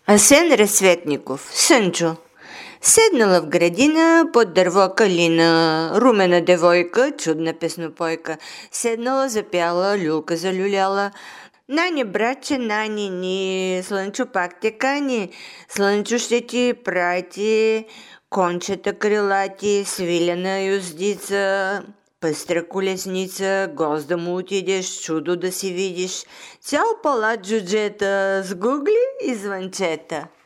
Асен Разсветников, Сънчо. Седнала в градина под дърво калина, румена девойка, чудна песнопойка. Седнала, запяла, люлка залюляла. Нани, братче, нани ни, Слънчо пак те кани. Слънчо ще ти прати кончета крилати, свилена юздица, пъстра колесница, гост да му отидеш, чудо да си видиш. Цял палат джуджета с гугли и звънчета.